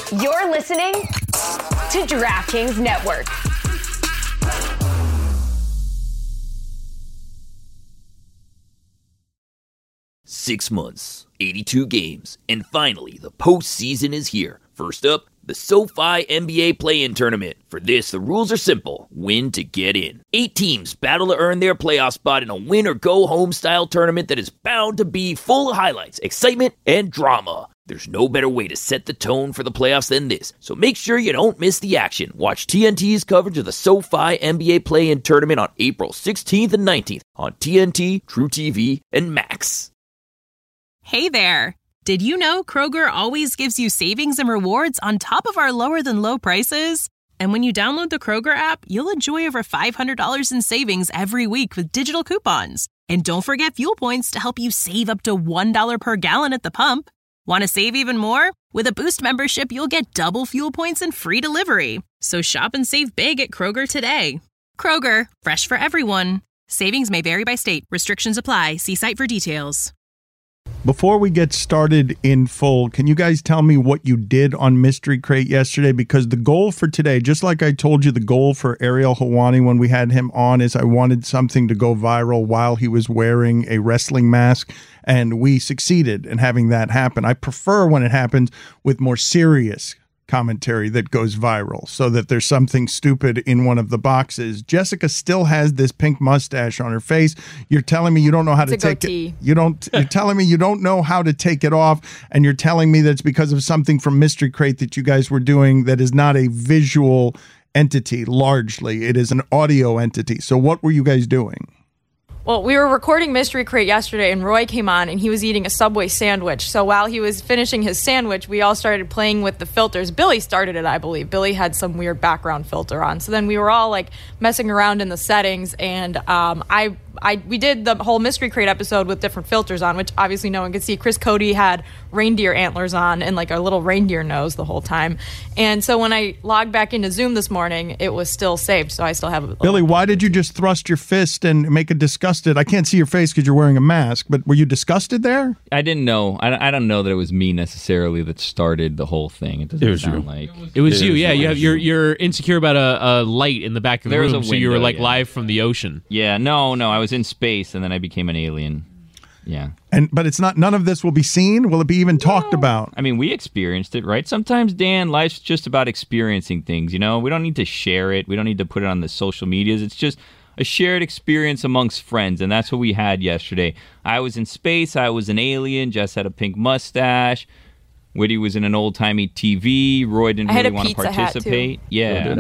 You're listening to DraftKings Network. Six months, 82 games, and finally the postseason is here. First up, the SoFi NBA Play-In Tournament. For this, the rules are simple. Win to get in. 8 teams battle to earn their playoff spot in a win-or-go-home style tournament that is bound to be full of highlights, excitement, and drama. There's no better way to set the tone for the playoffs than this, so make sure you don't miss the action. Watch TNT's coverage of the SoFi NBA Play-In Tournament on April 16th and 19th on TNT, TrueTV, and Max. Hey there! Did you know Kroger always gives you savings and rewards on top of our lower-than-low prices? And when you download the Kroger app, you'll enjoy over $500 in savings every week with digital coupons. And don't forget fuel points to help you save up to $1 per gallon at the pump. Want to save even more? With a Boost membership, you'll get double fuel points and free delivery. So shop and save big at Kroger today. Kroger, fresh for everyone. Savings may vary by state. Restrictions apply. See site for details. Before we get started in full, can you guys tell me what you did on Mystery Crate yesterday? Because the goal for today, just like I told you, the goal for Ariel Helwani when we had him on is I wanted something to go viral while he was wearing a wrestling mask, and we succeeded in having that happen. I prefer when it happens with more serious commentary that goes viral so that there's something stupid in one of the boxes. Jessica still has this pink mustache on her face. You're telling me you don't know how to take it. You're telling me you don't know how to take it off, and you're telling me that's because of something from Mystery Crate that you guys were doing that is not a visual entity largely. It is an audio entity. So what were you guys doing? Well, we were recording Mystery Crate yesterday, and Roy came on, and he was eating a Subway sandwich. So while he was finishing his sandwich, we all started playing with the filters. Billy started it, I believe. Billy had some weird background filter on. So then we were all, like, messing around in the settings, and we did the whole Mystery Crate episode with different filters on, which obviously no one could see. Chris Cody had reindeer antlers on and, like, a little reindeer nose the whole time. And so when I logged back into Zoom this morning, it was still saved, so I still have it. Billy, why did you just thrust your fist and make a disgusted? I can't see your face because you're wearing a mask, but were you disgusted there? I didn't know. I don't know that it was me necessarily that started the whole thing. It doesn't sound like it was you. Yeah, you're insecure about a light in the back of the room, so you were like live from the ocean. Yeah, no, I was in space and then I became an alien. Yeah. But it's not. None of this will be seen. Will it be even talked about? I mean, we experienced it, right? Sometimes, Dan, life's just about experiencing things. You know, we don't need to share it. We don't need to put it on the social medias. It's just a shared experience amongst friends, and that's what we had yesterday. I was in space. I was an alien. Jess had a pink mustache. Whitty was in an old-timey TV. Roy didn't really want to participate. Yeah.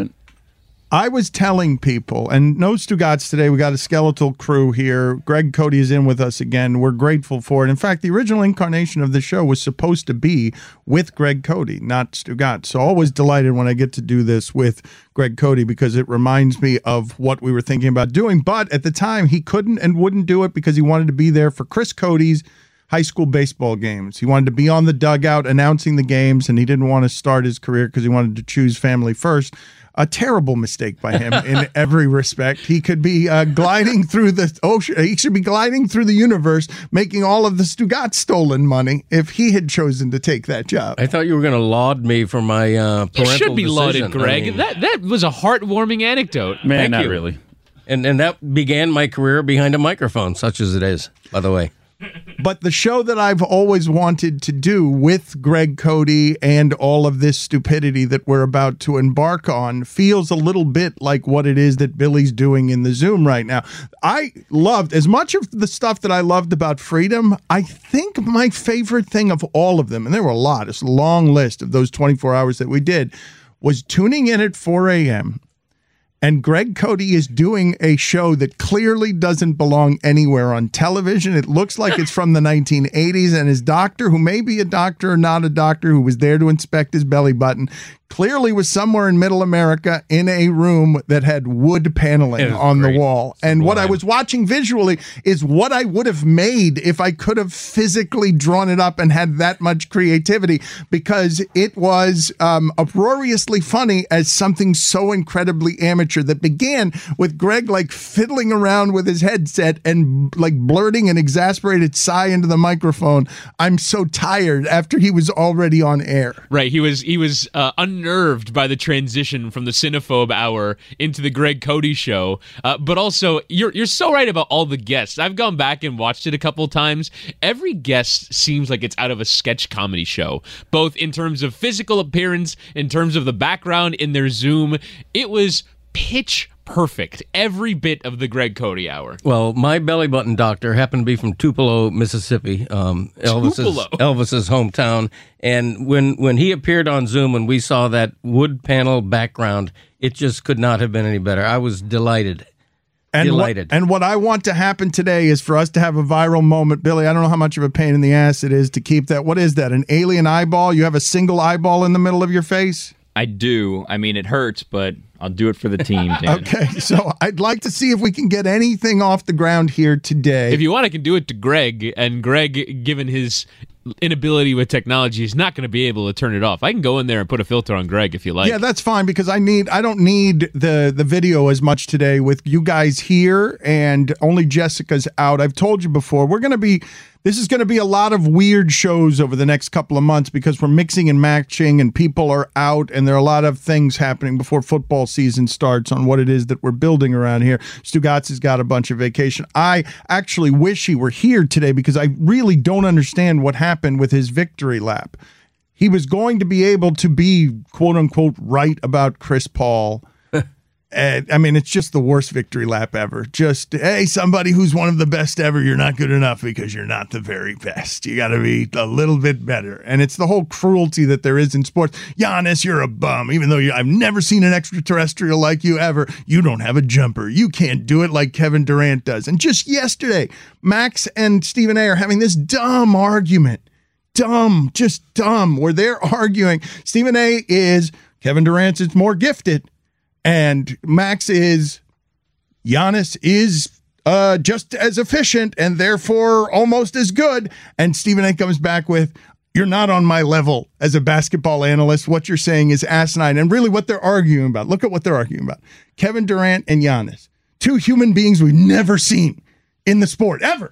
I was telling people, and no Stugotz today. We got a skeletal crew here. Greg Cody is in with us again. We're grateful for it. In fact, the original incarnation of the show was supposed to be with Greg Cody, not Stugotz. So always delighted when I get to do this with Greg Cody because it reminds me of what we were thinking about doing. But at the time, he couldn't and wouldn't do it because he wanted to be there for Chris Cody's high school baseball games. He wanted to be on the dugout announcing the games, and he didn't want to start his career because he wanted to choose family first. A terrible mistake by him in every respect. He could be gliding through the ocean. He should be gliding through the universe, making all of the Stugotz stolen money if he had chosen to take that job. I thought you were going to laud me for my parental decision. You should be lauded, Greg. I mean, that was a heartwarming anecdote. Man, Thank not you. really. And that began my career behind a microphone, such as it is, by the way. But the show that I've always wanted to do with Greg Cody and all of this stupidity that we're about to embark on feels a little bit like what it is that Billy's doing in the Zoom right now. I loved, as much of the stuff that I loved about Freedom, I think my favorite thing of all of them, and there were a lot, it's a long list of those 24 hours that we did, was tuning in at 4 a.m., and Greg Cody is doing a show that clearly doesn't belong anywhere on television. It looks like it's from the 1980s, and his doctor, who may be a doctor or not a doctor, who was there to inspect his belly button, clearly was somewhere in Middle America in a room that had wood paneling on the wall. And what I was watching visually is what I would have made if I could have physically drawn it up and had that much creativity, because it was uproariously funny as something so incredibly amateur that began with Greg like fiddling around with his headset and like blurting an exasperated sigh into the microphone. I'm so tired, after he was already on air. Right. He was unnerved by the transition from the Cinephobe Hour into the Greg Cody Show. But also, you're so right about all the guests. I've gone back and watched it a couple times. Every guest seems like it's out of a sketch comedy show, both in terms of physical appearance, in terms of the background in their Zoom. It was pitch perfect, every bit of the Greg Cody Hour. Well, my belly button doctor happened to be from Tupelo, Mississippi, Elvis's hometown. And when he appeared on Zoom and we saw that wood panel background, it just could not have been any better. I was delighted. And what I want to happen today is for us to have a viral moment. Billy, I don't know how much of a pain in the ass it is to keep that. What is that, an alien eyeball? You have a single eyeball in the middle of your face? I do. I mean, it hurts, but I'll do it for the team, Dan. Okay, so I'd like to see if we can get anything off the ground here today. If you want, I can do it to Greg, and Greg, given his inability with technology, is not going to be able to turn it off. I can go in there and put a filter on Greg if you like. Yeah, that's fine, because I don't need the video as much today with you guys here, and only Jessica's out. I've told you before, this is going to be a lot of weird shows over the next couple of months, because we're mixing and matching and people are out, and there are a lot of things happening before football season starts on what it is that we're building around here. Stugotz has got a bunch of vacation. I actually wish he were here today, because I really don't understand what happened with his victory lap. He was going to be able to be, quote unquote, right about Chris Paul. I mean, it's just the worst victory lap ever. Just, hey, somebody who's one of the best ever, you're not good enough because you're not the very best. You got to be a little bit better. And it's the whole cruelty that there is in sports. Giannis, you're a bum. Even though I've never seen an extraterrestrial like you ever. You don't have a jumper. You can't do it like Kevin Durant does. And just yesterday, Max and Stephen A are having this dumb argument. Just dumb, where they're arguing. Stephen A is Kevin Durant is more gifted. And Max is, Giannis is just as efficient and therefore almost as good. And Stephen A comes back with, you're not on my level as a basketball analyst. What you're saying is asinine. And really what they're arguing about, look at what they're arguing about. Kevin Durant and Giannis, two human beings we've never seen in the sport, ever.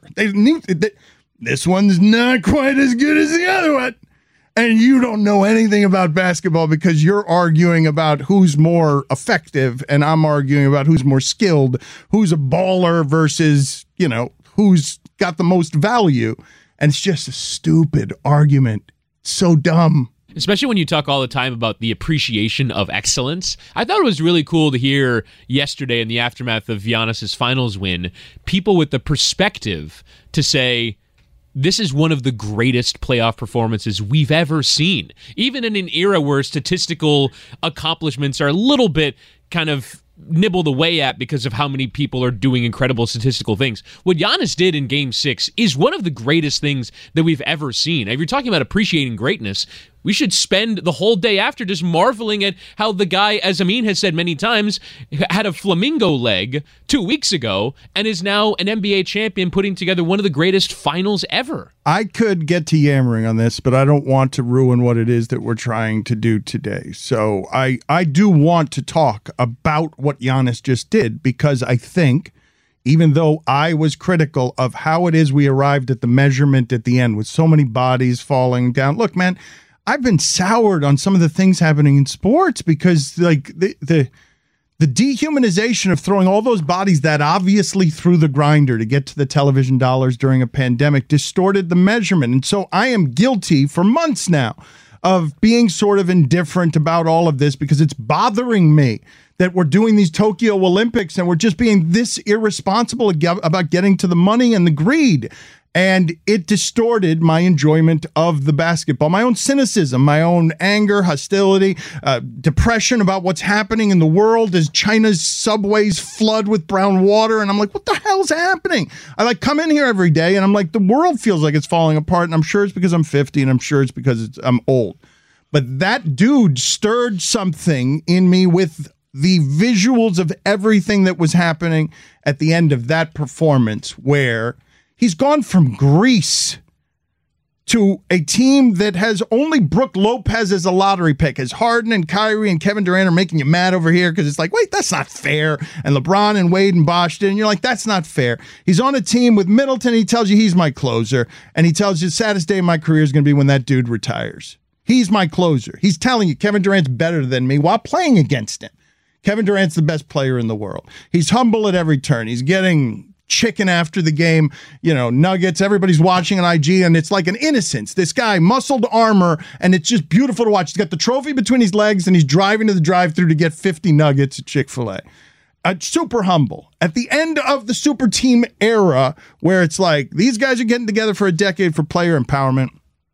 This one's not quite as good as the other one. And you don't know anything about basketball because you're arguing about who's more effective, and I'm arguing about who's more skilled, who's a baller versus, who's got the most value. And it's just a stupid argument. So dumb. Especially when you talk all the time about the appreciation of excellence. I thought it was really cool to hear yesterday in the aftermath of Giannis's finals win, people with the perspective to say, this is one of the greatest playoff performances we've ever seen. Even in an era where statistical accomplishments are a little bit kind of nibbled away at because of how many people are doing incredible statistical things. What Giannis did in Game 6 is one of the greatest things that we've ever seen. If you're talking about appreciating greatness, we should spend the whole day after just marveling at how the guy, as Amin has said many times, had a flamingo leg 2 weeks ago and is now an NBA champion, putting together one of the greatest finals ever. I could get to yammering on this, but I don't want to ruin what it is that we're trying to do today. So I do want to talk about what Giannis just did, because I think, even though I was critical of how it is we arrived at the measurement at the end with so many bodies falling down. Look, man, I've been soured on some of the things happening in sports because, like, the dehumanization of throwing all those bodies that obviously through the grinder to get to the television dollars during a pandemic distorted the measurement. And so I am guilty for months now of being sort of indifferent about all of this, because it's bothering me that we're doing these Tokyo Olympics and we're just being this irresponsible about getting to the money and the greed. And it distorted my enjoyment of the basketball, my own cynicism, my own anger, hostility, depression about what's happening in the world as China's subways flood with brown water. And I'm like, what the hell's happening? I come in here every day and I'm like, the world feels like it's falling apart. And I'm sure it's because I'm 50, and I'm sure it's because I'm old. But that dude stirred something in me with the visuals of everything that was happening at the end of that performance, where he's gone from Greece to a team that has only Brooke Lopez as a lottery pick, as Harden and Kyrie and Kevin Durant are making you mad over here because it's like, wait, that's not fair. And LeBron and Wade and Bosh did, and you're like, that's not fair. He's on a team with Middleton. He tells you he's my closer, and he tells you the saddest day of my career is going to be when that dude retires. He's my closer. He's telling you Kevin Durant's better than me while playing against him. Kevin Durant's the best player in the world. He's humble at every turn. He's getting chicken after the game, nuggets. Everybody's watching on IG, and it's like an innocence. This guy, muscled armor, and it's just beautiful to watch. He's got the trophy between his legs, and he's driving to the drive-thru to get 50 nuggets at Chick-fil-A. Super humble. At the end of the super team era, where it's like, these guys are getting together for a decade for player empowerment,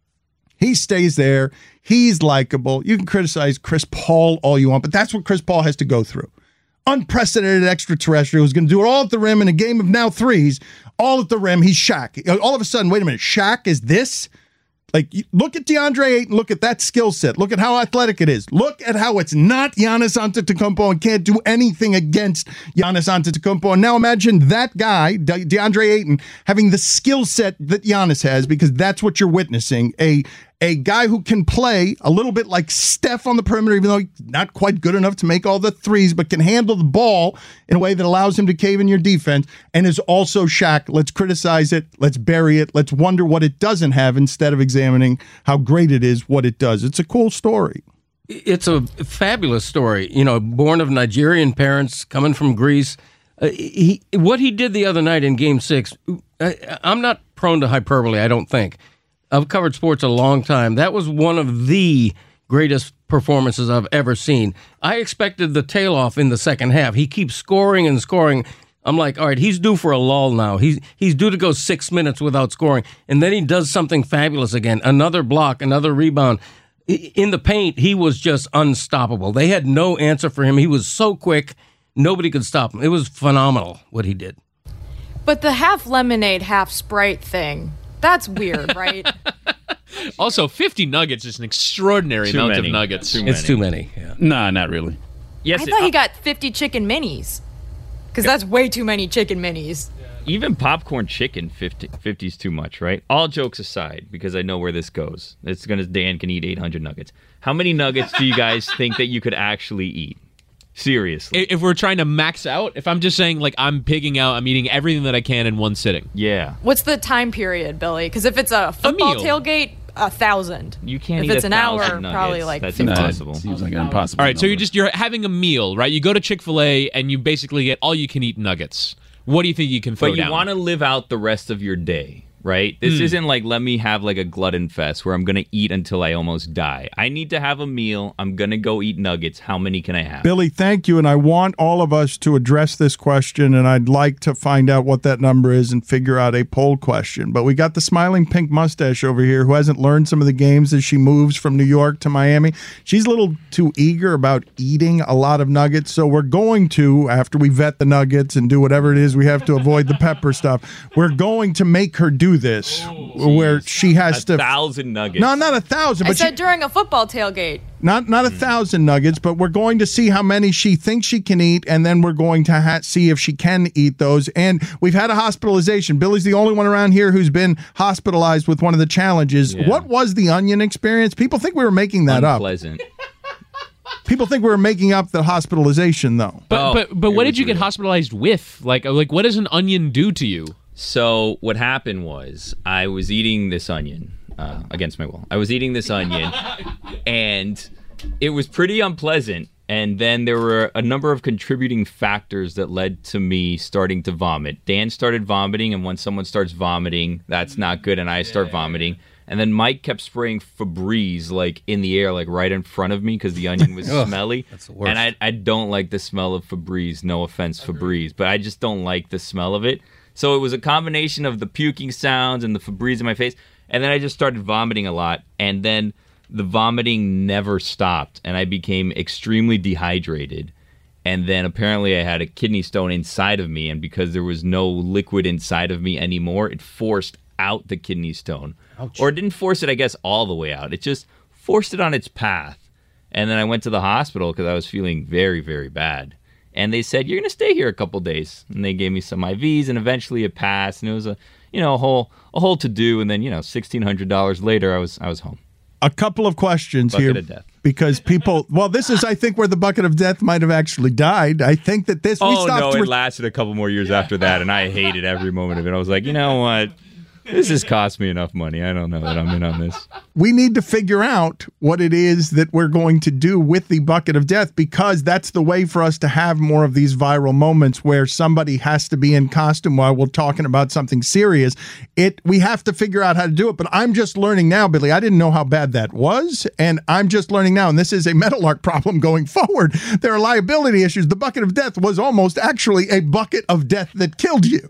he stays there. He's likable. You can criticize Chris Paul all you want, but that's what Chris Paul has to go through. Unprecedented extraterrestrial who's going to do it all at the rim in a game of now threes, all at the rim. He's Shaq. All of a sudden, wait a minute, Shaq is this? Like, look at DeAndre Ayton. Look at that skill set. Look at how athletic it is. Look at how it's not Giannis Antetokounmpo and can't do anything against Giannis Antetokounmpo. And now imagine that guy, DeAndre Ayton, having the skill set that Giannis has, because that's what you're witnessing. A guy who can play a little bit like Steph on the perimeter, even though he's not quite good enough to make all the threes, but can handle the ball in a way that allows him to cave in your defense, and is also Shaq. Let's criticize it. Let's bury it. Let's wonder what it doesn't have instead of examining how great it is, what it does. It's a cool story. It's a fabulous story. Born of Nigerian parents, coming from Greece. What he did the other night in Game 6, I'm not prone to hyperbole, I don't think. I've covered sports a long time. That was one of the greatest performances I've ever seen. I expected the tail off in the second half. He keeps scoring and scoring. I'm like, all right, he's due for a lull now. He's due to go 6 minutes without scoring. And then he does something fabulous again. Another block, another rebound. In the paint, he was just unstoppable. They had no answer for him. He was so quick, nobody could stop him. It was phenomenal what he did. But the half lemonade, half Sprite thing, that's weird, right? Also, 50 nuggets is an extraordinary amount of nuggets. It's too many. Yeah. Nah, not really. Yes, I thought he got 50 chicken minis, because that's way too many chicken minis. Even popcorn chicken, 50 is too much, right? All jokes aside, because I know where this goes. Dan can eat 800 nuggets. How many nuggets do you guys think that you could actually eat? Seriously. If we're trying to max out, if I'm just saying, like, I'm pigging out, I'm eating everything that I can in one sitting. Yeah. What's the time period, Billy? Because if it's a football tailgate, 1,000. You can't if eat it's an hour, nuggets. probably like that's 50. impossible. Seems like an impossible. All right, so you're having a meal, right? You go to Chick-fil-A and you basically get all you can eat nuggets. What do you think you can throw down? But you want to live out the rest of your day, right? This isn't like, let me have like a glutton fest where I'm going to eat until I almost die. I need to have a meal. I'm going to go eat nuggets. How many can I have? Billy, thank you. And I want all of us to address this question, and I'd like to find out what that number is and figure out a poll question. But we got the smiling pink mustache over here who hasn't learned some of the games as she moves from New York to Miami. She's a little too eager about eating a lot of nuggets. So we're going to, after we vet the nuggets and do whatever it is we have to avoid the pepper stuff, we're going to make her do this, where she has 1,000 nuggets. No, not 1,000. I said during a football tailgate. Not 1,000 nuggets, but we're going to see how many she thinks she can eat, and then we're going to see if she can eat those. And we've had a hospitalization. Billy's the only one around here who's been hospitalized with one of the challenges. Yeah. What was the onion experience? People think we were making that Unpleasant. People think we were making up the hospitalization, though. But what did you get hospitalized with? Like what does an onion do to you? So what happened was I was eating this onion against my will. I was eating this onion, and it was pretty unpleasant. And then there were a number of contributing factors that led to me starting to vomit. Dan started vomiting, and when someone starts vomiting, that's not good, and I start vomiting. And then Mike kept spraying Febreze like in the air, like right in front of me, because the onion was smelly. That's the worst. And I don't like the smell of Febreze. No offense, Febreze, but I just don't like the smell of it. So it was a combination of the puking sounds and the Febreze in my face. And then I just started vomiting a lot. And then the vomiting never stopped. And I became extremely dehydrated. And then apparently I had a kidney stone inside of me. And because there was no liquid inside of me anymore, it forced out the kidney stone. Ouch. Or it didn't force it, I guess, all the way out. It just forced it on its path. And then I went to the hospital because I was feeling very, very bad. And they said, you're going to stay here a couple days. And they gave me some IVs, and eventually it passed. And it was a whole to-do. And then, $1,600 later, I was home. A couple of questions Bucket here. of death. Because people, this is, I think, where the bucket of death might have actually died. I think that this... it lasted a couple more years after that, and I hated every moment of it. I was like, you know what? This has cost me enough money. I don't know that I'm in on this. We need to figure out what it is that we're going to do with the bucket of death, because that's the way for us to have more of these viral moments where somebody has to be in costume while we're talking about something serious. We have to figure out how to do it, but I'm just learning now, Billy. I didn't know how bad that was, and I'm just learning now, and this is a Meadowlark problem going forward. There are liability issues. The bucket of death was almost actually a bucket of death that killed you.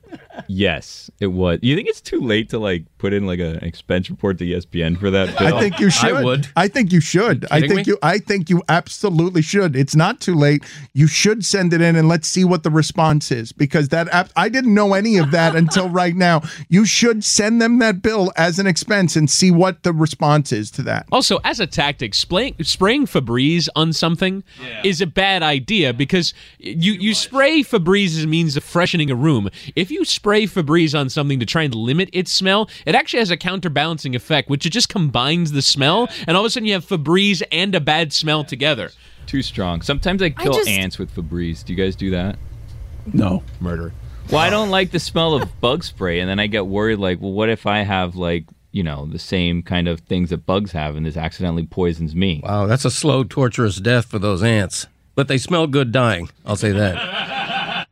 Yes, it was. You think it's too late to put in an expense report to ESPN for that bill? I think you should. I would. I think you should. I think you absolutely should. It's not too late. You should send it in, and let's see what the response is, because I didn't know any of that until right now. You should send them that bill as an expense and see what the response is to that. Also, as a tactic, spraying Febreze on something is a bad idea, because you spray Febreze as a means of freshening a room. If you spray Febreze on something to try and limit its smell, it actually has a counterbalancing effect, which it just combines the smell, and all of a sudden you have Febreze and a bad smell together. Too strong. Sometimes I kill ants with Febreze. Do you guys do that? No. Murder. Well, I don't like the smell of bug spray, and then I get worried, what if I have, the same kind of things that bugs have, and this accidentally poisons me? Wow, that's a slow, torturous death for those ants. But they smell good dying, I'll say that.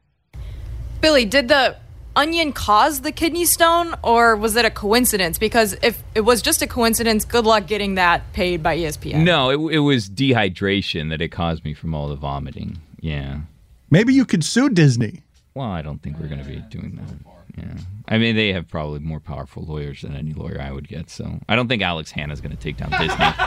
Billy, did the onion cause the kidney stone, or was it a coincidence? Because if it was just a coincidence, good luck getting that paid by ESPN. No, it was dehydration that it caused me from all the vomiting. Yeah. Maybe you could sue Disney. Well, I don't think we're going to be doing that. Yeah. I mean, they have probably more powerful lawyers than any lawyer I would get, so I don't think Alex Hanna's going to take down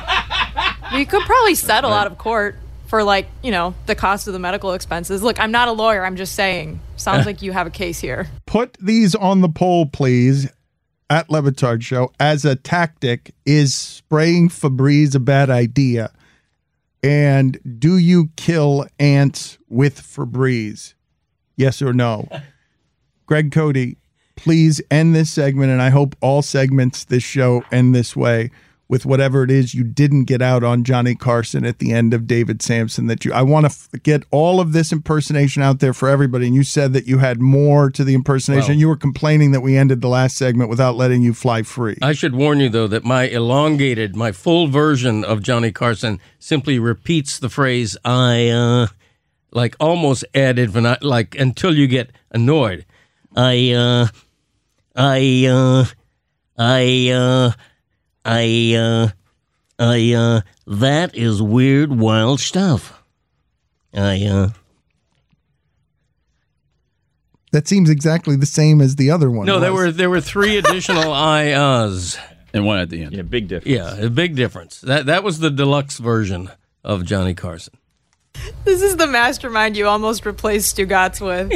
Disney. You could probably settle out of court for the cost of the medical expenses. Look, I'm not a lawyer. I'm just saying. Sounds like you have a case here. Put these on the poll, please, at Le Batard Show. As a tactic, is spraying Febreze a bad idea? And do you kill ants with Febreze? Yes or no? Greg Cody, please end this segment, and I hope all segments this show end this way, with whatever it is you didn't get out on Johnny Carson at the end of David Sampson. I want to get all of this impersonation out there for everybody. And you said that you had more to the impersonation. Well, you were complaining that we ended the last segment without letting you fly free. I should warn you, though, that my full version of Johnny Carson simply repeats the phrase, almost added, until you get annoyed. That is weird, wild stuff. That seems exactly the same as the other one. No, there were three additional I-ahs. And one at the end. Yeah, big difference. Yeah, a big difference. That was the deluxe version of Johnny Carson. This is the mastermind you almost replaced Stugatz with.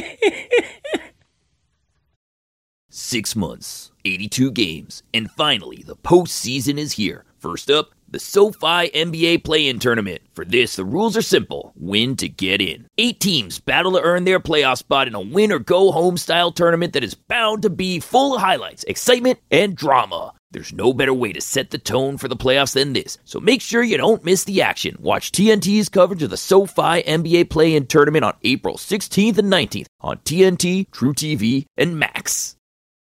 6 months, 82 games, and finally the postseason is here. First up, the SoFi NBA Play-In Tournament. For this, the rules are simple. Win to get in. 8 teams battle to earn their playoff spot in a win-or-go-home style tournament that is bound to be full of highlights, excitement, and drama. There's no better way to set the tone for the playoffs than this, so make sure you don't miss the action. Watch TNT's coverage of the SoFi NBA Play-In Tournament on April 16th and 19th on TNT, True TV, and Max.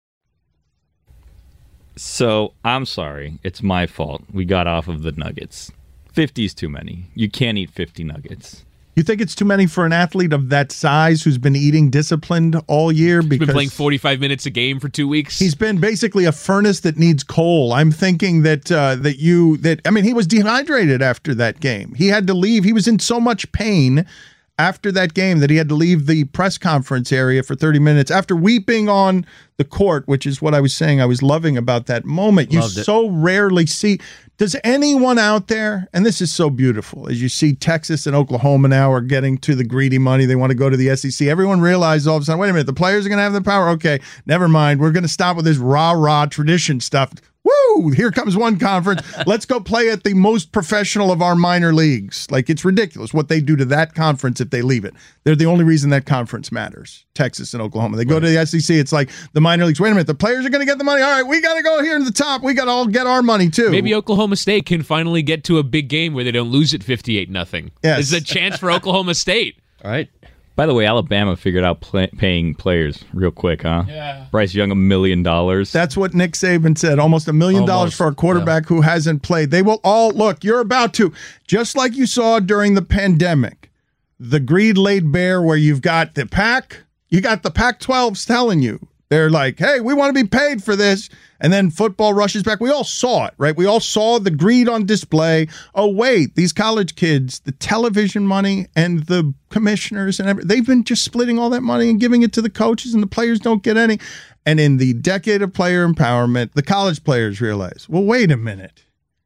So, I'm sorry. It's my fault. We got off of the nuggets. 50's too many. You can't eat 50 nuggets. You think it's too many for an athlete of that size who's been eating disciplined all year? He's been playing 45 minutes a game for 2 weeks. He's been basically a furnace that needs coal. I'm thinking that he was dehydrated after that game. He had to leave. He was in so much pain after that game that he had to leave the press conference area for 30 minutes after weeping on the court, which is what I was saying I was loving about that moment. Loved you so rarely see. Does anyone out there, and this is so beautiful, as you see Texas and Oklahoma now are getting to the greedy money. They want to go to the SEC. Everyone realizes all of a sudden, wait a minute, the players are going to have the power. Okay, never mind. We're going to stop with this rah-rah tradition stuff. Woo! Woo! Here comes one conference. Let's go play at the most professional of our minor leagues. Like, it's ridiculous what they do to that conference if they leave it. They're the only reason that conference matters, Texas and Oklahoma. They go to the SEC, it's like the minor leagues. Wait a minute, the players are going to get the money. All right, we got to go here to the top. We got to all get our money, too. Maybe Oklahoma State can finally get to a big game where they don't lose it 58-0. Yes. This is a chance for Oklahoma State. All right. By the way, Alabama figured out paying players real quick, huh? Yeah. Bryce Young, $1 million. That's what Nick Saban said. Almost $1 million for a quarterback who hasn't played. They will all, look, you're about to, just like you saw during the pandemic, the greed laid bare where you've got the Pac-12s telling you. They're like, hey, we want to be paid for this. And then football rushes back. We all saw it, right? We all saw the greed on display. Oh, wait, these college kids, the television money and the commissioners and everything, they've been just splitting all that money and giving it to the coaches, and the players don't get any. And in the decade of player empowerment, the college players realize, well, wait a minute.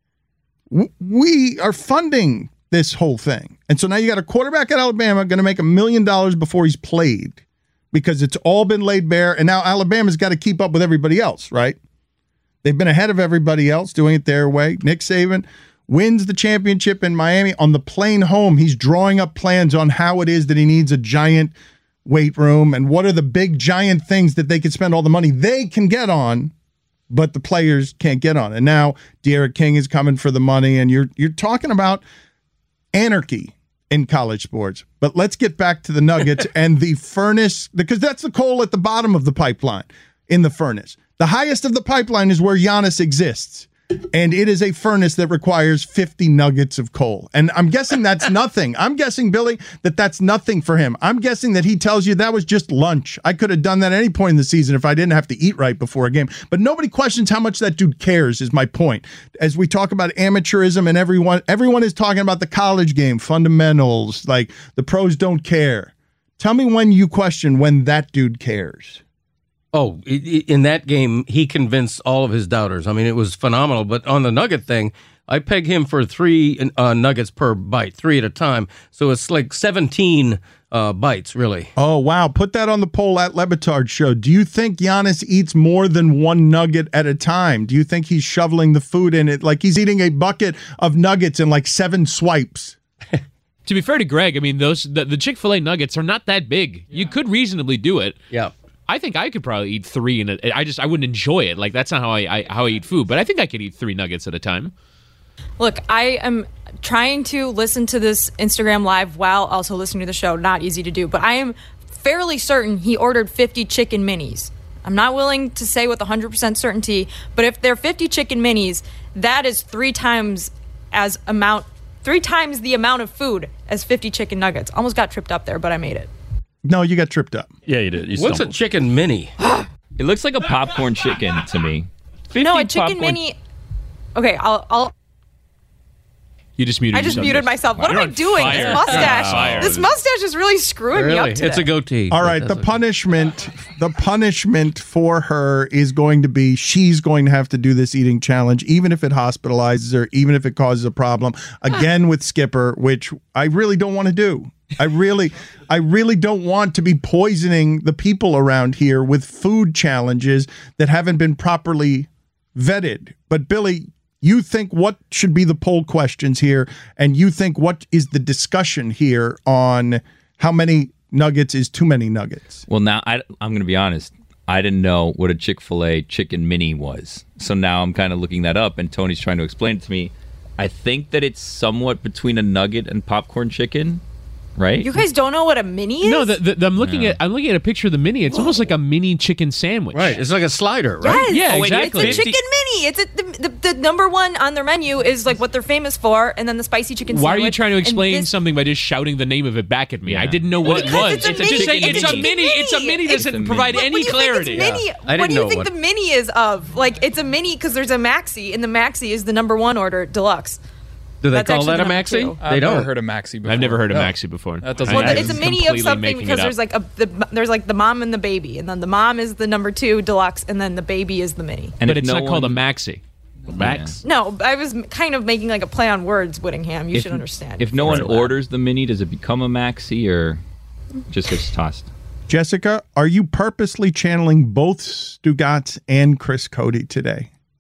We are funding this whole thing. And so now you got a quarterback at Alabama going to make $1 million before he's played because it's all been laid bare. And now Alabama's got to keep up with everybody else, right? They've been ahead of everybody else doing it their way. Nick Saban wins the championship in Miami. On the plane home, he's drawing up plans on how it is that he needs a giant weight room and what are the big giant things that they can spend all the money they can get on, but the players can't get on. And now De'Aaron King is coming for the money, and you're talking about anarchy in college sports. But let's get back to the Nuggets and the furnace, because that's the coal at the bottom of the pipeline in the furnace. The highest of the pipeline is where Giannis exists, and it is a furnace that requires 50 nuggets of coal. And I'm guessing that's nothing. I'm guessing, Billy, that's nothing for him. I'm guessing that he tells you that was just lunch. I could have done that at any point in the season if I didn't have to eat right before a game. But nobody questions how much that dude cares, is my point. As we talk about amateurism and everyone is talking about the college game, fundamentals, like the pros don't care. Tell me when you question when that dude cares. Oh, in that game, he convinced all of his doubters. I mean, it was phenomenal. But on the nugget thing, I peg him for 3 nuggets per bite, 3 at a time. So it's like 17 bites, really. Oh, wow. Put that on the poll at Le Batard Show. Do you think Giannis eats more than 1 nugget at a time? Do you think he's shoveling the food in it like he's eating a bucket of nuggets in like 7 swipes? To be fair to Greg, I mean, the Chick-fil-A nuggets are not that big. Yeah. You could reasonably do it. Yeah. I think I could probably eat 3 in it. I wouldn't enjoy it. Like, that's not how I eat food. But I think I could eat 3 nuggets at a time. Look, I am trying to listen to this Instagram Live while also listening to the show. Not easy to do. But I am fairly certain he ordered 50 chicken minis. I'm not willing to say with 100% certainty, but if they're 50 chicken minis, that is 3 times the amount of food as 50 chicken nuggets. Almost got tripped up there, but I made it. No, you got tripped up. Yeah, you did. What's a chicken mini? It looks like a popcorn chicken to me. No, a chicken mini. Okay, I'll. You just muted. I just muted myself. What am I doing? Fire. This mustache. This mustache is really screwing me up today. It's a goatee. All right, the punishment for her is going to be she's going to have to do this eating challenge, even if it hospitalizes her, even if it causes a problem. Again with Skipper, which I really don't want to do. I really don't want to be poisoning the people around here with food challenges that haven't been properly vetted. But Billy, you think what should be the poll questions here, and you think what is the discussion here on how many nuggets is too many nuggets? Well, now I'm going to be honest. I didn't know what a Chick-fil-A chicken mini was. So now I'm kind of looking that up, and Tony's trying to explain it to me. I think that it's somewhat between a nugget and popcorn chicken. Right? You guys don't know what a mini is? No, I'm looking at a picture of the mini. It's almost like a mini chicken sandwich. Right. It's like a slider, right? Yes. Yeah, exactly. It's a chicken mini. It's the number one on their menu is like what they're famous for, and then the spicy chicken sandwich. Why are you trying to explain something by just shouting the name of it back at me? Yeah. I didn't know what it was. It's a mini. It's a mini. It's a mini. Doesn't provide any clarity. What do you think the mini is of? Like, it's a mini because there's a maxi, and the maxi is the number 1 order, deluxe. Do they call that a maxi? I've never heard of maxi before. I've never heard of maxi before. That doesn't well, it's a mini of something because there's like the mom and the baby, and then the mom is the number 2 deluxe, and then the baby is the mini. But it's not called a maxi. Max? No, I was kind of making like a play on words, Whittingham. You should understand. If no one orders the mini, does it become a maxi or just gets tossed? Jessica, are you purposely channeling both Stugotz and Chris Cody today?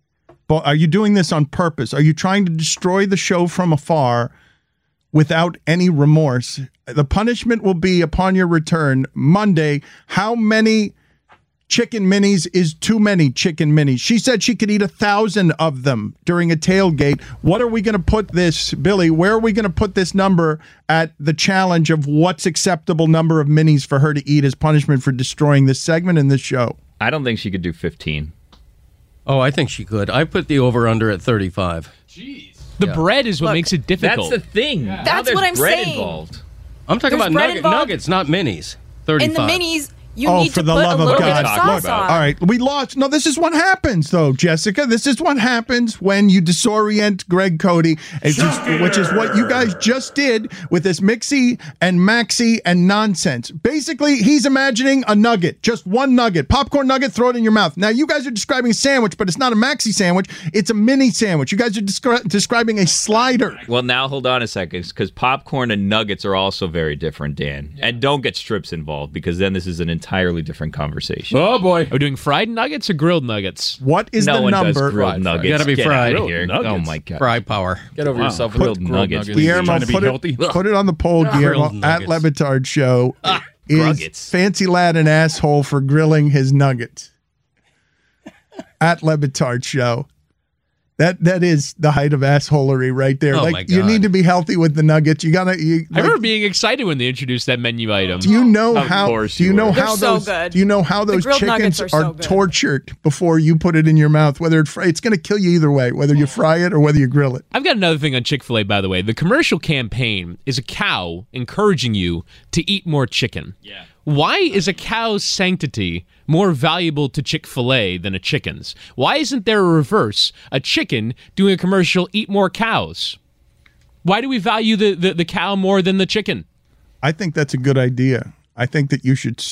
Are you doing this on purpose? Are you trying to destroy the show from afar without any remorse? The punishment will be upon your return Monday. How many chicken minis is too many chicken minis? She said she could eat 1,000 of them during a tailgate. What are we going to put this, Billy, where are we going to put this number at the challenge of what's acceptable number of minis for her to eat as punishment for destroying this segment in this show? I don't think she could do 15. Oh, I think she could. I put the over-under at 35. Jeez. The bread is what makes it difficult. That's the thing. Yeah. That's what I'm bread saying. Involved. I'm talking about nuggets, not minis. 35. In the minis, you need to put a little bit of sauce on. All right, we lost. No, this is what happens, though, Jessica. This is what happens when you disorient Greg Cody, which is what you guys just did with this Mixie and Maxie and nonsense. Basically, he's imagining a nugget, just one nugget, popcorn nugget, throw it in your mouth. Now, you guys are describing a sandwich, but it's not a Maxie sandwich. It's a mini sandwich. You guys are describing a slider. Well, now hold on a second, because popcorn and nuggets are also very different, Dan. Yeah. And don't get strips involved, because then this is an entirely different conversation. Oh boy, are we doing fried nuggets or grilled nuggets? What is the number? Grilled nuggets. You gotta be fried. Here. Oh my god, fry power. Get over yourself. Grilled nuggets. Guillermo, put it on the poll. Guillermo at Le Batard Show is fancy lad an asshole for grilling his nuggets? At Le Batard Show. That is the height of assholery right there. Oh like my God. You need to be healthy with the nuggets. I remember being excited when they introduced that menu item. Do you know how? Do you know how so those? good. Do you know how those chickens are tortured before you put it in your mouth? Whether it's going to kill you either way, whether you fry it or whether you grill it. I've got another thing on Chick-fil-A, by the way. The commercial campaign is a cow encouraging you to eat more chicken. Yeah. Why is a cow's sanctity more valuable to Chick-fil-A than a chicken's? Why isn't there a reverse? A chicken doing a commercial, eat more cows. Why do we value the cow more than the chicken? I think that's a good idea. I think that you should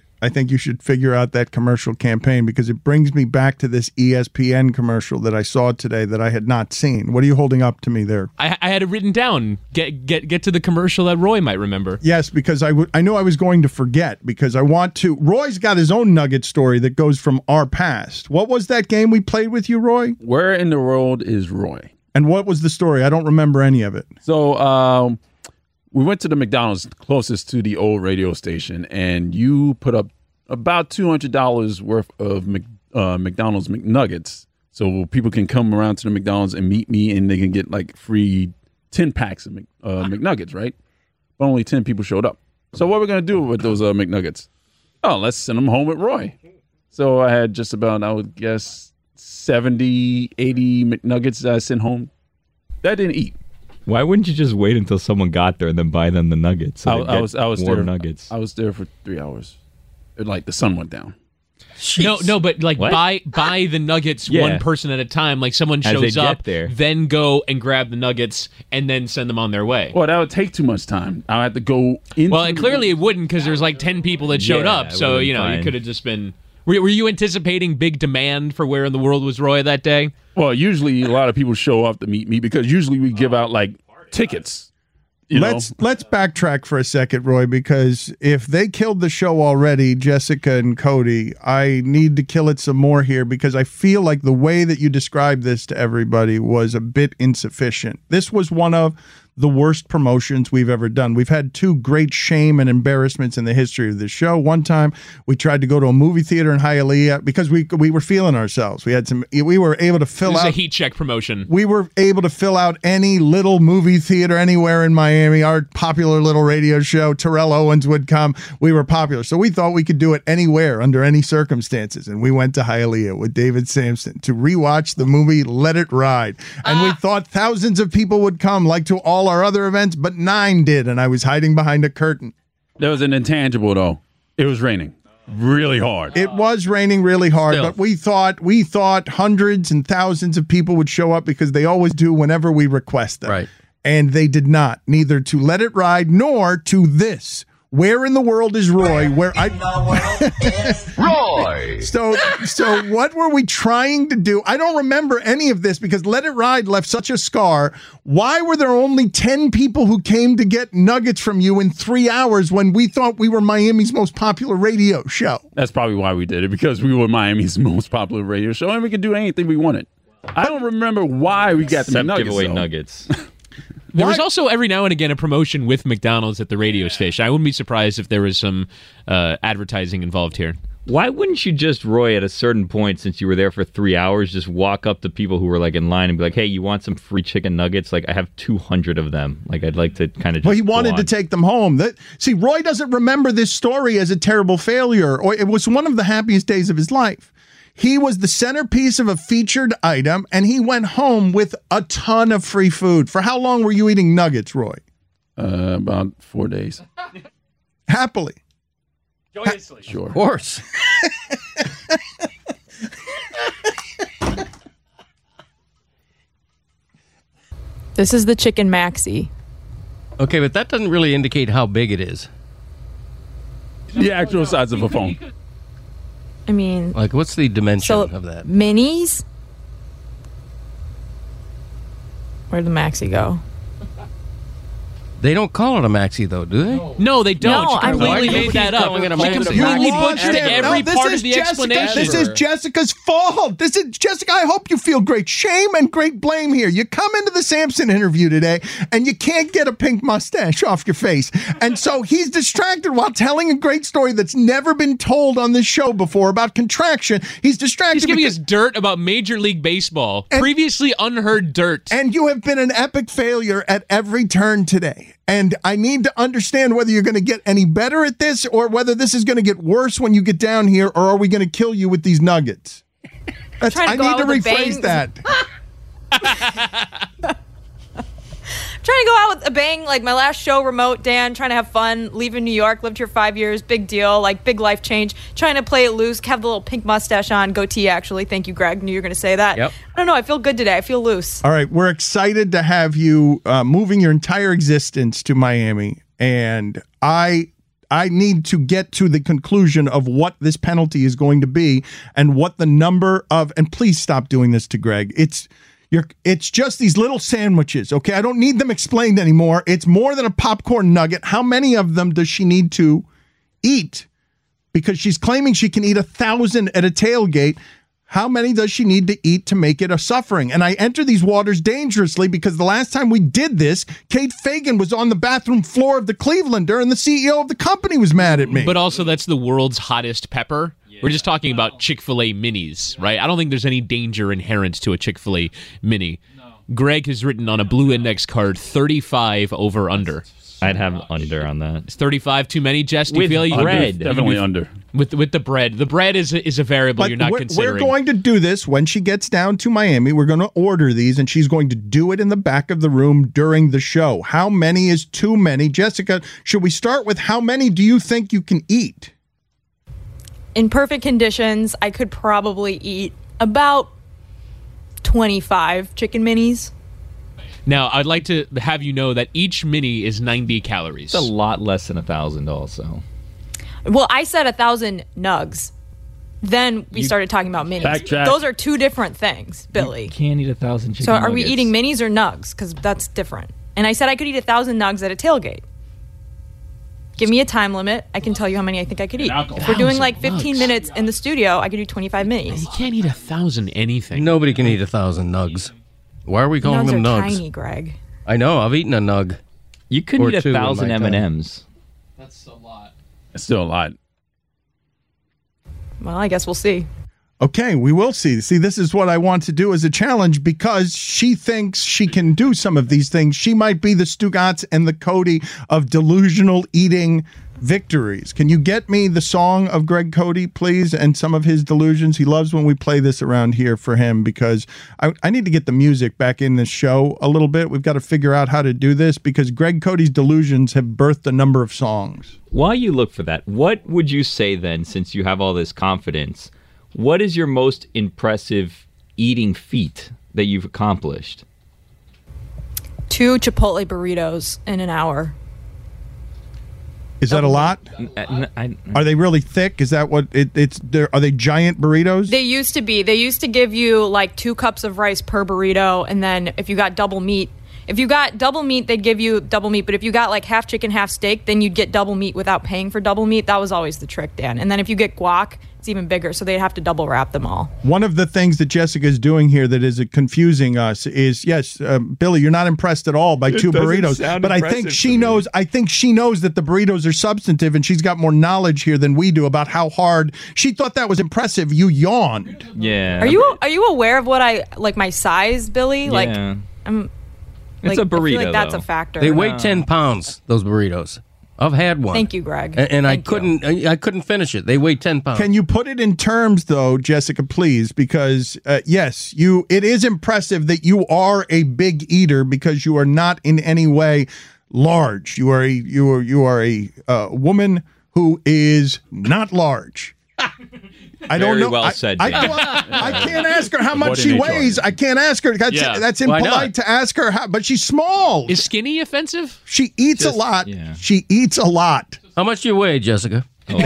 figure out that commercial campaign, because it brings me back to this ESPN commercial that I saw today that I had not seen. What are you holding up to me there? I had it written down. Get to the commercial that Roy might remember. Yes, because I knew I was going to forget, because I want to. Roy's got his own nugget story that goes from our past. What was that game we played with you, Roy? Where in the world is Roy? And what was the story? I don't remember any of it. So, we went to the McDonald's closest to the old radio station, and you put up about $200 worth of McDonald's McNuggets, so people can come around to the McDonald's and meet me, and they can get like free 10 packs of McNuggets, right? But only 10 people showed up. So what are we going to do with those McNuggets? Oh, let's send them home with Roy. So I had just about, I would guess, 70, 80 McNuggets that I sent home. That didn't eat. Why wouldn't you just wait until someone got there and then buy them the nuggets? So I was warm there. Nuggets. I was there for 3 hours. Like the sun went down. Jeez. No, but like buy the nuggets one person at a time. Like someone shows up, then go and grab the nuggets and then send them on their way. Well, that would take too much time. I had to go in. Well, clearly it wouldn't, because there's like 10 people that showed up. So you could have just been. Were you anticipating big demand for Where in the World was Roy that day? Well, usually a lot of people show up to meet me, because usually we give out like tickets. Let's backtrack for a second, Roy, because if they killed the show already, Jessica and Cody, I need to kill it some more here, because I feel like the way that you described this to everybody was a bit insufficient. This was one of the worst promotions we've ever done. We've had two great shame and embarrassments in the history of the show. One time we tried to go to a movie theater in Hialeah because we were feeling ourselves. We were able to fill out a heat check promotion. We were able to fill out any little movie theater anywhere in Miami. Our popular little radio show, Terrell Owens would come. We were popular. So we thought we could do it anywhere under any circumstances. And we went to Hialeah with David Sampson to rewatch the movie Let It Ride. And we thought thousands of people would come, like to all our other events, but 9 did, and I was hiding behind a curtain. There was an intangible, though. It was raining really hard. It was raining really hard, but we thought hundreds and thousands of people would show up, because they always do whenever we request them. Right. And they did not, neither to Let It Ride nor to this. Where in the world is Roy? Roy. So what were we trying to do? I don't remember any of this, because Let It Ride left such a scar. Why were there only 10 people who came to get nuggets from you in 3 hours when we thought we were Miami's most popular radio show? That's probably why we did it, because we were Miami's most popular radio show, and we could do anything we wanted. I don't remember why we got the Except McNuggets. give away though. nuggets. There was also every now and again a promotion with McDonald's at the radio station. I wouldn't be surprised if there was some advertising involved here. Why wouldn't you just, Roy, at a certain point, since you were there for 3 hours, just walk up to people who were like in line and be like, "Hey, you want some free chicken nuggets? Like, I have 200 of them. Like, I'd like to kind of." Well, he wanted to take them home. See, Roy doesn't remember this story as a terrible failure, or it was one of the happiest days of his life. He was the centerpiece of a featured item, and he went home with a ton of free food. For how long were you eating nuggets, Roy? About 4 days. Happily. Joyously. Sure. Of course. This is the chicken maxi. Okay, but that doesn't really indicate how big it is. The actual size of a phone. I mean, Like, what's the dimension so of that? minis. Where'd the maxi go? They don't call it a maxi, though, do they? No, they don't. No, She I completely mean- made that up. Calling it a She maxi. completely You butchered every this part is of the Jessica. explanation. This is Jessica's fault. This is Jessica. I hope you feel great shame and great blame here. You come into the Samson interview today and you can't get a pink mustache off your face. And so he's distracted while telling a great story that's never been told on this show before about contraction. He's distracted. He's giving because- us dirt about Major League Baseball, previously unheard dirt. And you have been an epic failure at every turn today. And I need to understand whether you're going to get any better at this or whether this is going to get worse when you get down here, or are we going to kill you with these nuggets? Trying to I go need out to with a rephrase bang. that. Trying to go out with a bang, like my last show, remote, Dan, trying to have fun, leaving New York, lived here 5 years, big deal, like big life change, trying to play it loose, have the little pink mustache on, goatee actually, thank you, Greg, knew you were going to say that. Yep. I don't know, I feel good today, I feel loose. All right, we're excited to have you moving your entire existence to Miami, and I need to get to the conclusion of what this penalty is going to be and what the number of, and please stop doing this to Greg. It's just these little sandwiches, okay? I don't need them explained anymore. It's more than a popcorn nugget. How many of them does she need to eat? Because she's claiming she can eat 1,000 at a tailgate. How many does she need to eat to make it a suffering? And I enter these waters dangerously because the last time we did this, Kate Fagan was on the bathroom floor of the Clevelander and the CEO of the company was mad at me. But also, that's the world's hottest pepper. We're just talking about Chick-fil-A minis, right? I don't think there's any danger inherent to a Chick-fil-A mini. Greg has written on a blue index card 35 over under. I'd have under on that. Is 35 too many, Jess? Do you With feel you bread. Definitely under. with the bread? The bread is a variable But you're not we're considering. going to do this when she gets down to Miami. We're going to order these, and she's going to do it in the back of the room during the show. How many is too many? Jessica, should we start with how many do you think you can eat? In perfect conditions, I could probably eat about 25 chicken minis. Now, I'd like to have you know that each mini is 90 calories. It's a lot less than 1,000 also. Well, I said 1,000 nugs. Then we started talking about minis. Backtrack. Those are two different things, Billy. Can't eat 1,000 chicken So are we nuggets. eating minis or nugs? Because that's different. And I said I could eat 1,000 nugs at a tailgate. Give me a time limit. I can tell you how many I think I could eat. If we're doing like 15 nugs. minutes in the studio, I could do 25 minis. You can't eat 1,000 anything. Nobody can eat 1,000 nugs. Why are we calling Nugs them are nugs? tiny, Greg. I know. I've eaten a nug. You couldn't Or eat two in 1,000 my time. M&Ms. That's a lot. It's still a lot. Well, I guess we'll see. Okay, we will see. See, this is what I want to do as a challenge because she thinks she can do some of these things. She might be the Stugatz and the Cody of delusional eating victories. Can you get me the song of Greg Cody, please, and some of his delusions? He loves when we play this around here for him because I need to get the music back in this show a little bit. We've got to figure out how to do this because Greg Cody's delusions have birthed a number of songs. While you look for that, what would you say then, since you have all this confidence, what is your most impressive eating feat that you've accomplished? 2 Chipotle burritos in an hour. Is that a lot? Are they really thick? Is that what it's? Are they giant burritos? They used to be. They used to give you like 2 cups of rice per burrito, and then if you got double meat, they'd give you double meat. But if you got like half chicken, half steak, then you'd get double meat without paying for double meat. That was always the trick, Dan. And then if you get guac, it's even bigger, so they'd have to double wrap them all. One of the things that Jessica is doing here that is confusing us is, yes, Billy, you're not impressed at all by two burritos, but I think she knows. I think she knows that the burritos are substantive, and she's got more knowledge here than we do about how hard. She thought that was impressive. You yawned. Yeah. Are you aware of what I like my size, Billy? Like I'm. It's a burrito. I feel like that's a factor. They weigh 10 pounds. Those burritos. I've had one. Thank you, Greg. And I couldn't finish it. They weigh 10 pounds. Can you put it in terms, though, Jessica, please? Because yes, it is impressive that you are a big eater because you are not in any way large. You are a woman who is not large. I don't know. Well said. I can't ask her how much she weighs. I can't ask her. That's impolite to ask her how. But she's small. Is skinny offensive? She eats a lot. Yeah. She eats a lot. How much do you weigh, Jessica? There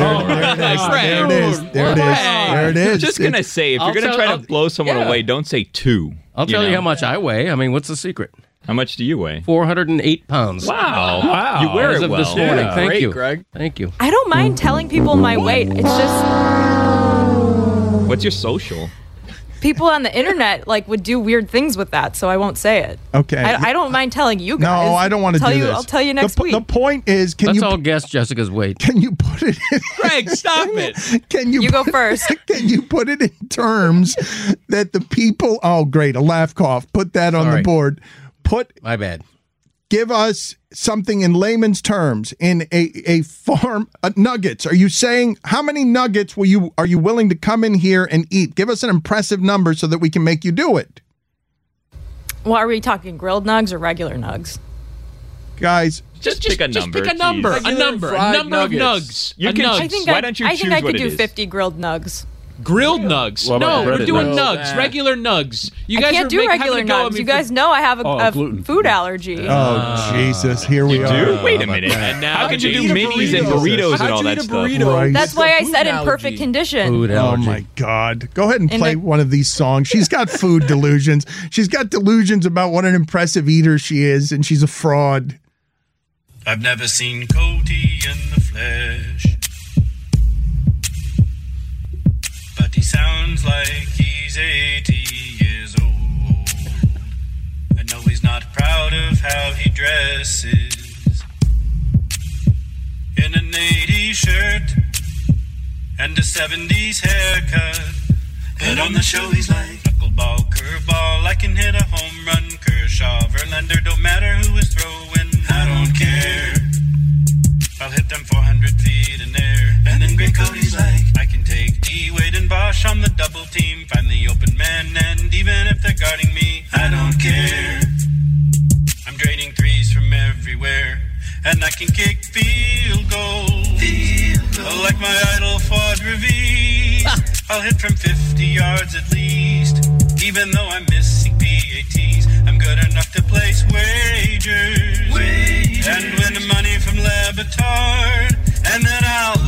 it is. I'm just going to say, if you're going to try to blow someone away, don't say 2. I'll tell you how much I weigh. I mean, what's the secret? How much do you weigh? 408 pounds. Wow. You wear it well. This morning. Yeah. Thank you, Greg. Thank you. I don't mind telling people my weight. It's just What's your social? people on the internet would do weird things with that, so I won't say it. Okay. I don't mind telling you guys. No, I don't want to do this. I'll tell you next week. The point is, Let's all guess Jessica's weight. Can you put it in? Greg, stop it. You go first. Can you put it in terms that the people? Oh, great! A laugh cough. Put that on the board. My bad. Give us something in layman's terms in a farm nuggets. Are you saying how many nuggets are you willing to come in here and eat? Give us an impressive number so that we can make you do it. Well, are we talking grilled nugs or regular nugs? Guys, just pick a number. Just pick a number. Geez. A number of nugs. You can. Why don't you choose I think I could do it is? 50 grilled nugs. Grilled nugs. Well, we're doing nugs? nugs. Regular nugs. You guys I can't do regular nugs. You guys know I have a food allergy. Oh, Jesus. Here we are. Wait a minute. How could you do minis and burritos and all that stuff? That's why I said in perfect condition. Oh, my God. Go ahead and play one of these songs. She's got food delusions. She's got delusions about what an impressive eater she is, and she's a fraud. I've never seen Cody in the flesh, but he sounds like he's 80 years old. I know he's not proud of how he dresses, in an 80s shirt and a 70s haircut. But on the show he's like knuckleball, curveball, I can hit a home run. Kershaw, Verlander, don't matter who is throwing, I don't care. I'll hit them 400 feet in air. And then Greg Cody's like, I can take D, Wade, and Bosch on the double team, find the open man, and even if they're guarding me, I don't care. I'm draining threes from everywhere, and I can kick field goals. Like my idol Fuad Revis. I'll hit from 50 yards at least. Even though I'm missing PATs, I'm good enough to place wagers. And win the money from Le Batard. And then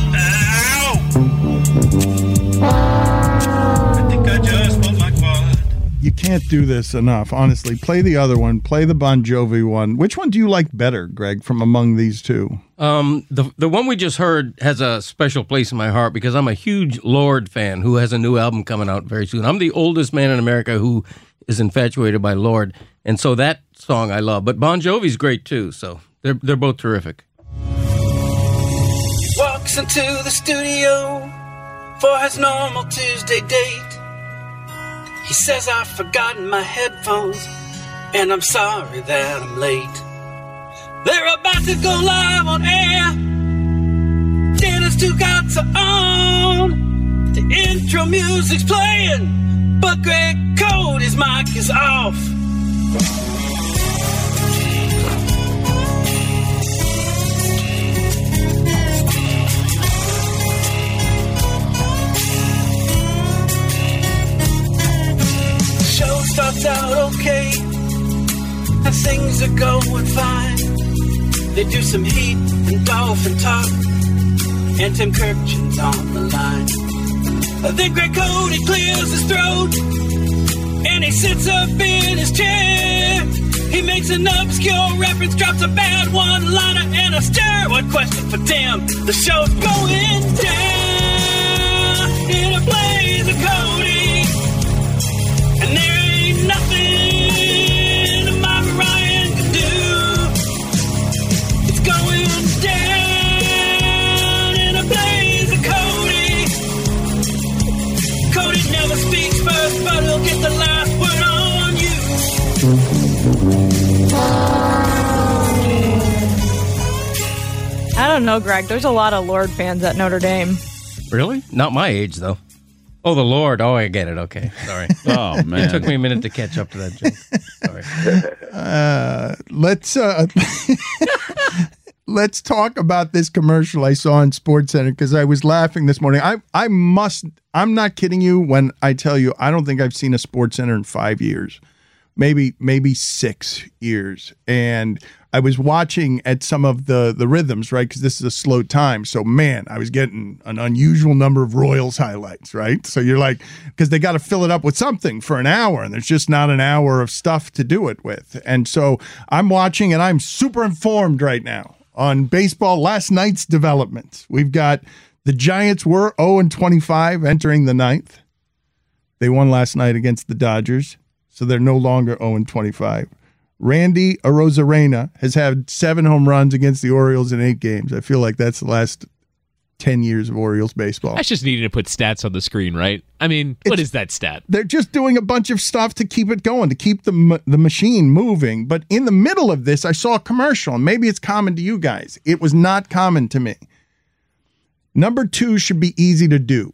I think I just pulled my quad. You can't do this enough, honestly. Play the other one. Play the Bon Jovi one. Which one do you like better, Greg, from among these two? The one we just heard has a special place in my heart because I'm a huge Lorde fan who has a new album coming out very soon. I'm the oldest man in America who is infatuated by Lorde, and so that song I love. But Bon Jovi's great too, so they're both terrific. Walks into the studio for his normal Tuesday date. He says, I've forgotten my headphones, and I'm sorry that I'm late. They're about to go live on air. Dennis Dugat's on. The intro music's playing, but Greg Cody's mic is off. Show starts out okay, and things are going fine. They do some Heat and Dolphin talk, and Tim Kirchin's on the line. Then Greg Cody clears his throat, and he sits up in his chair. He makes an obscure reference, drops a bad one-liner, and a steroid question for Tim. The show's going down in don't know, Greg. There's a lot of Lord fans at Notre Dame. Really? Not my age, though. Oh, the Lord. Oh, I get it. Okay. Sorry. Oh, man. It took me a minute to catch up to that joke. Sorry. Let's talk about this commercial I saw on SportsCenter because I was laughing this morning. I'm not kidding you when I tell you I don't think I've seen a SportsCenter in 5 years. Maybe 6 years. And I was watching at some of the rhythms, right? Because this is a slow time. So, man, I was getting an unusual number of Royals highlights, right? So you're like, because they got to fill it up with something for an hour, and there's just not an hour of stuff to do it with. And so I'm watching, and I'm super informed right now on baseball last night's developments. We've got the Giants were 0-25 entering the 9th. They won last night against the Dodgers. So they're no longer 0-25. Randy Arozarena has had 7 home runs against the Orioles in 8 games. I feel like that's the last 10 years of Orioles baseball. That's just needing to put stats on the screen, right? I mean, what is that stat? They're just doing a bunch of stuff to keep it going, to keep the machine moving. But in the middle of this, I saw a commercial, and maybe it's common to you guys. It was not common to me. Number 2 should be easy to do.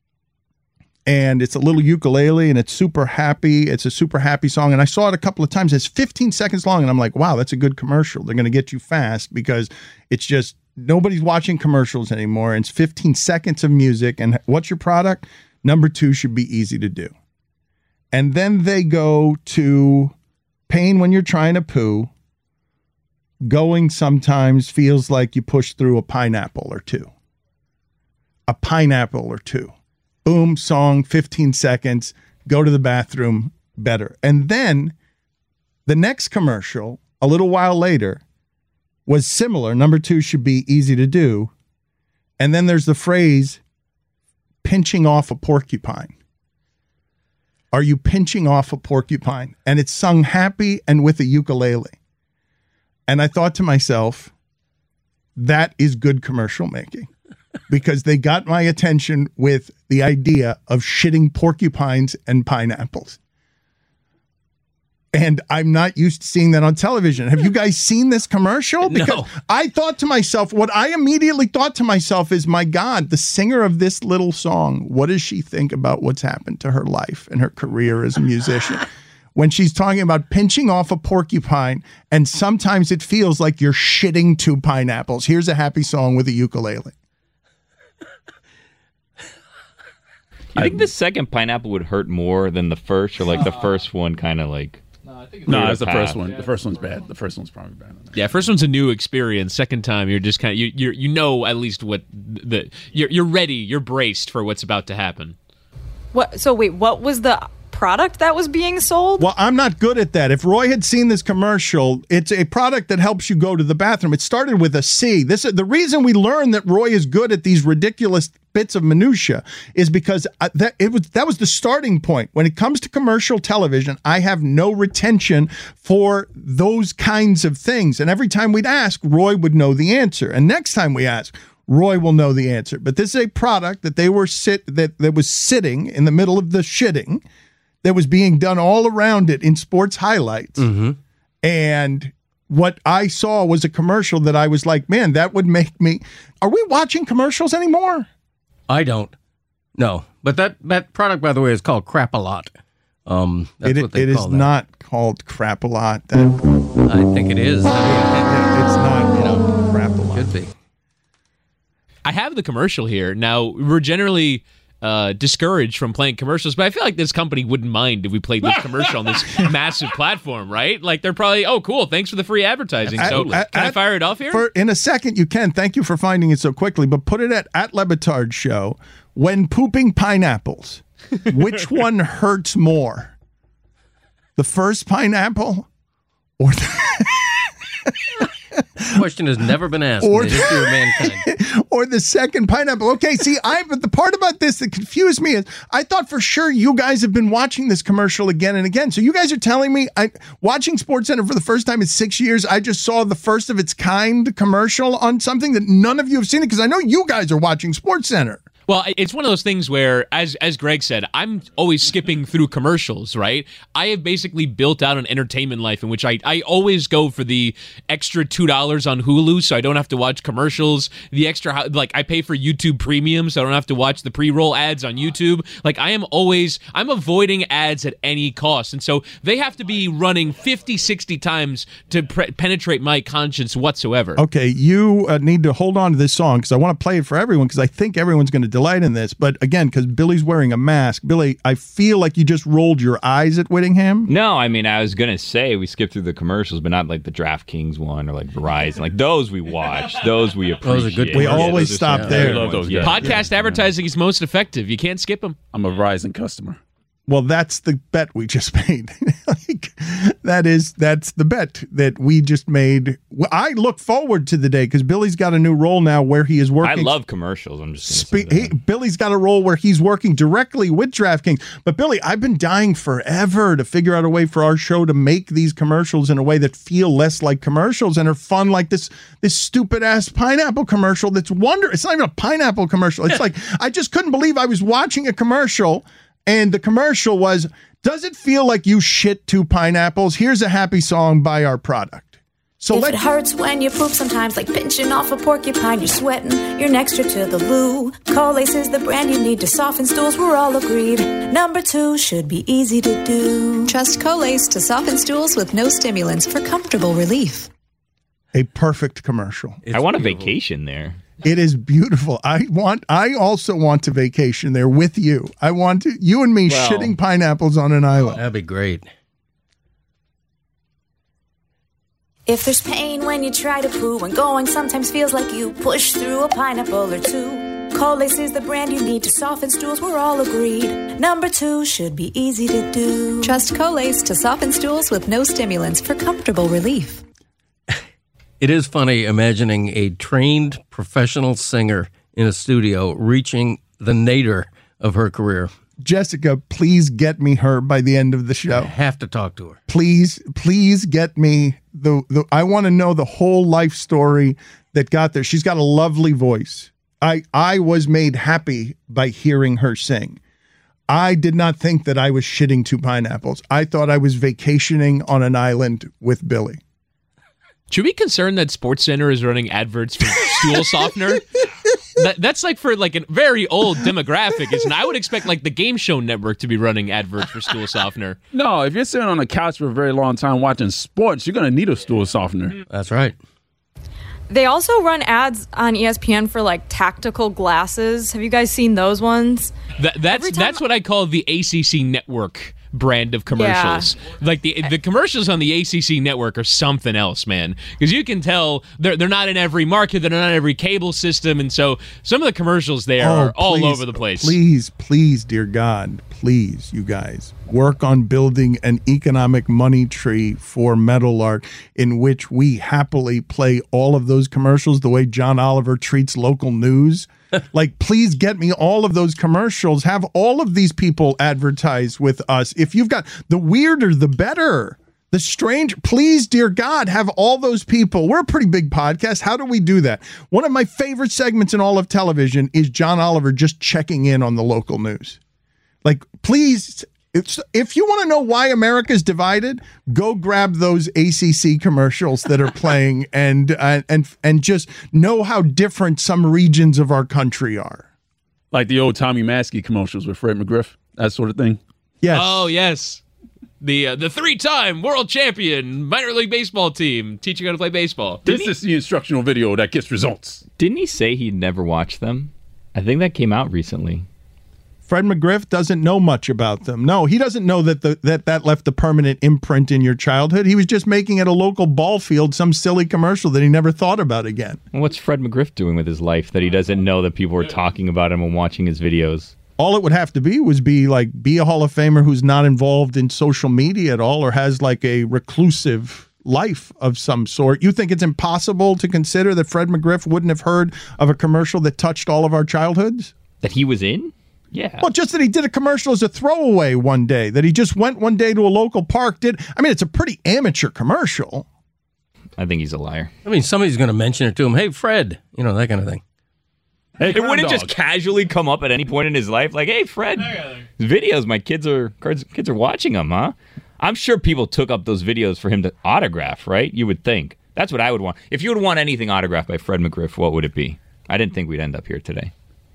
And it's a little ukulele, and it's super happy. It's a super happy song. And I saw it a couple of times. It's 15 seconds long, and I'm like, wow, that's a good commercial. They're going to get you fast because it's just nobody's watching commercials anymore. And it's 15 seconds of music. And what's your product? Number 2 should be easy to do. And then they go to pain when you're trying to poo. Going sometimes feels like you push through a pineapple or two. A pineapple or two. Boom, song, 15 seconds, go to the bathroom, better. And then the next commercial, a little while later, was similar. Number 2 should be easy to do. And then there's the phrase, pinching off a porcupine. Are you pinching off a porcupine? And it's sung happy and with a ukulele. And I thought to myself, that is good commercial making. Because they got my attention with the idea of shitting porcupines and pineapples. And I'm not used to seeing that on television. Have you guys seen this commercial? Because No. I thought to myself, what I immediately thought to myself is, my God, the singer of this little song, what does she think about what's happened to her life and her career as a musician? When she's talking about pinching off a porcupine, and sometimes it feels like you're shitting 2 pineapples. Here's a happy song with a ukulele. You think the second pineapple would hurt more than the first, or like the first one kind of like? No, it's the first one. The first one's bad. The first one's probably bad. Yeah, first one's a new experience. Second time, you're just kind of you know at least what you're ready. You're braced for what's about to happen. What? So wait, what was the product that was being sold? Well, I'm not good at that. If Roy had seen this commercial, it's a product that helps you go to the bathroom. It started with a C. This is the reason we learned that Roy is good at these ridiculous bits of minutia is because that was the starting point. When it comes to commercial television, I have no retention for those kinds of things. And every time we'd ask, Roy would know the answer. And next time we ask, Roy will know the answer. But this is a product that they were that was sitting in the middle of the shitting that was being done all around it in sports highlights. Mm-hmm. And what I saw was a commercial that I was like, man, that would make me... Are we watching commercials anymore? I don't. No. But that product, by the way, is called Crap-A-Lot. That's what they it call is that. not called Crap-A-Lot. I think it is. It's not Crap-A-Lot. Could be. I have the commercial here. Now, we're generally discouraged from playing commercials, but I feel like this company wouldn't mind if we played this commercial on this massive platform, right? Like, they're probably, oh, cool, thanks for the free advertising. So, can I fire it off here? In a second, you can. Thank you for finding it so quickly, but put it at Lebitard Show. When pooping pineapples, which one hurts more? The first pineapple or The question has never been asked in the history of mankind. Or the second pineapple. Okay, see, but the part about this that confused me is I thought for sure you guys have been watching this commercial again and again. So you guys are telling me, watching SportsCenter for the first time in 6 years, I just saw the first of its kind commercial on something that none of you have seen it, because I know you guys are watching SportsCenter. Well, it's one of those things where, as Greg said, I'm always skipping through commercials, right? I have basically built out an entertainment life in which I always go for the extra $2 on Hulu so I don't have to watch commercials, the extra, like I pay for YouTube Premium so I don't have to watch the pre-roll ads on YouTube. Like I'm avoiding ads at any cost. And so they have to be running 50, 60 times to penetrate my conscience whatsoever. Okay, you need to hold on to this song because I want to play it for everyone because I think everyone's going to delight in this, but again, because Billy's wearing a mask. Billy, I feel like you just rolled your eyes at Whittingham. No, I mean, I was going to say we skipped through the commercials, but not like the DraftKings one or like Verizon. Like those we watch, those we appreciate. Those are good. We always stop there. I love those guys. Podcast advertising is most effective. You can't skip them. I'm a Verizon customer. Well, that's the bet we just made. That's the bet that we just made. Well, I look forward to the day because Billy's got a new role now where he is working. I love commercials. I'm just going to say that. Billy's got a role where he's working directly with DraftKings. But Billy, I've been dying forever to figure out a way for our show to make these commercials in a way that feel less like commercials and are fun, like this stupid ass pineapple commercial. That's It's not even a pineapple commercial. It's like I just couldn't believe I was watching a commercial. And the commercial was, does it feel like you shit 2 pineapples? Here's a happy song by our product. So if it hurts when you poop sometimes, like pinching off a porcupine, you're sweating, you're next to the loo. Colace is the brand you need to soften stools, we're all agreed. Number 2 should be easy to do. Trust Colace to soften stools with no stimulants for comfortable relief. A perfect commercial. I want a vacation there. It is beautiful. I also want to vacation there with you. I want you and me shitting pineapples on an island. That'd be great. If there's pain when you try to poo and going sometimes feels like you push through a pineapple or 2. Colace is the brand you need to soften stools, we're all agreed. Number 2 should be easy to do. Trust Colace to soften stools with no stimulants for comfortable relief. It is funny imagining a trained professional singer in a studio reaching the nadir of her career. Jessica, please get me her by the end of the show. I have to talk to her. Please get me I want to know the whole life story that got there. She's got a lovely voice. I was made happy by hearing her sing. I did not think that I was shitting 2 pineapples. I thought I was vacationing on an island with Billy. Should we be concerned that SportsCenter is running adverts for stool softener? That's like for like a very old demographic, isn't it? I would expect like the Game Show Network to be running adverts for stool softener. No, if you're sitting on a couch for a very long time watching sports, you're going to need a stool softener. That's right. They also run ads on ESPN for like tactical glasses. Have you guys seen those ones? That's what I call the ACC Network brand of commercials. Yeah. Like the commercials on the ACC network are something else, man. Because you can tell they're not in every market, they're not in every cable system, and so some of the commercials there are all over the place. Please, dear God, please, you guys, work on building an economic money tree for Metal Art in which we happily play all of those commercials the way John Oliver treats local news. Like, please get me all of those commercials. Have all of these people advertise with us. If you've got the weirder, the better. The strange, please, dear God, have all those people. We're a pretty big podcast. How do we do that? One of my favorite segments in all of television is John Oliver just checking in on the local news. Like, please, if you want to know why America's divided, go grab those ACC commercials that are playing and just know how different some regions of our country are. Like the old Tommy Maskey commercials with Fred McGriff, that sort of thing. Yes. Oh, yes. The 3-time world champion minor league baseball team teaching how to play baseball. This is the instructional video that gets results. Didn't he say he'd never watched them? I think that came out recently. Fred McGriff doesn't know much about them. No, he doesn't know that left a permanent imprint in your childhood. He was just making at a local ball field some silly commercial that he never thought about again. Well, what's Fred McGriff doing with his life that he doesn't know that people are talking about him and watching his videos? All it would have to be was be a Hall of Famer who's not involved in social media at all or has like a reclusive life of some sort. You think it's impossible to consider that Fred McGriff wouldn't have heard of a commercial that touched all of our childhoods? That he was in? Yeah. Well, just that he did a commercial as a throwaway one day, that he just went one day to a local park, it's a pretty amateur commercial. I think he's a liar. I mean, somebody's going to mention it to him. Hey, Fred, that kind of thing. Hey, it wouldn't just casually come up at any point in his life, like, "Hey, Fred, videos. My kids are watching them, huh?" I'm sure people took up those videos for him to autograph, right? You would think. That's what I would want. If you would want anything autographed by Fred McGriff, what would it be? I didn't think we'd end up here today.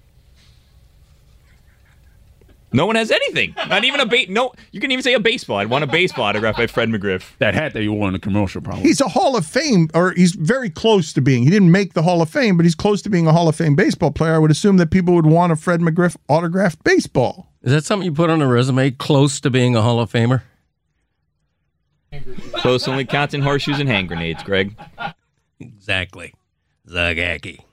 No one has anything. Not even no. You can even say a baseball. I'd want a baseball autograph by Fred McGriff. That hat that you wore in the commercial, probably. He's a Hall of Fame, or he's very close to being. He didn't make the Hall of Fame, but he's close to being a Hall of Fame baseball player. I would assume that people would want a Fred McGriff autographed baseball. Is that something you put on a resume? Close to being a Hall of Famer? Close only counts in horseshoes and hand grenades, Greg. Exactly. Zagacki.